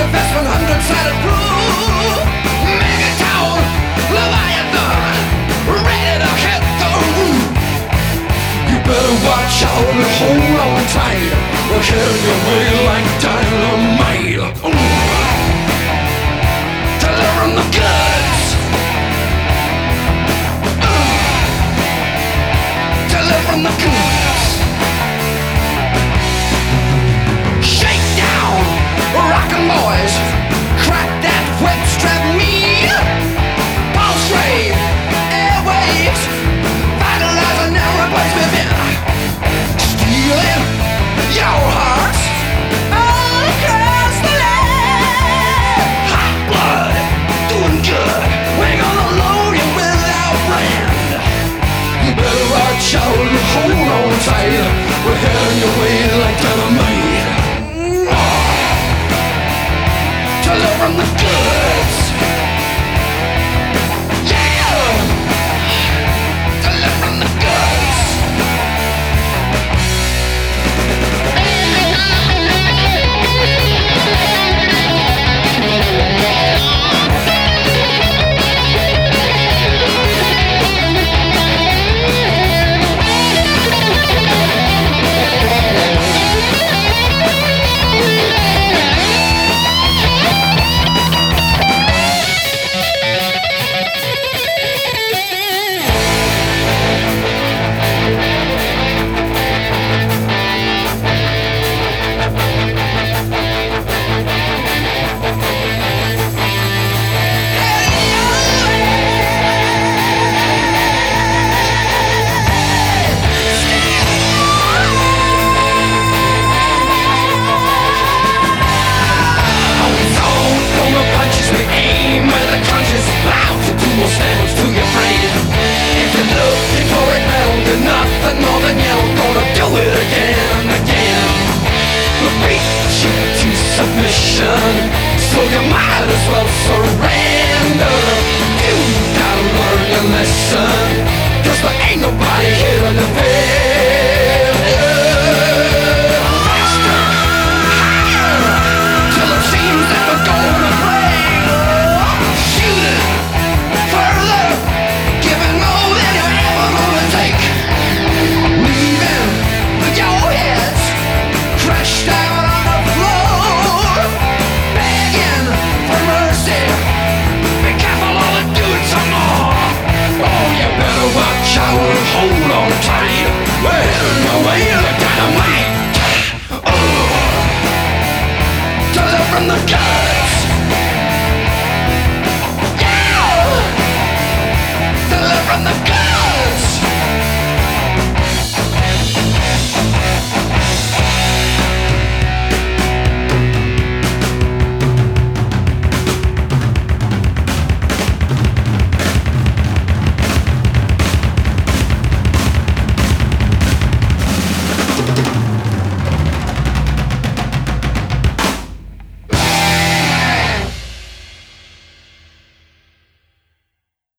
manifest 100-sided proof. Megaton, Leviathan, ready to hit the roof. You better watch out and hold on tight. We'll carry you away like dynamite. Delivering the goods. Delivering the goods. Shake down, rockin' boys. Crack that whip, strap me. Pulse rave, airwaves. Vitalizing and replace within. Stealing your hearts all across the land. Hot blood, doing good. We're gonna load you with our brand. You better watch out and hold on tight.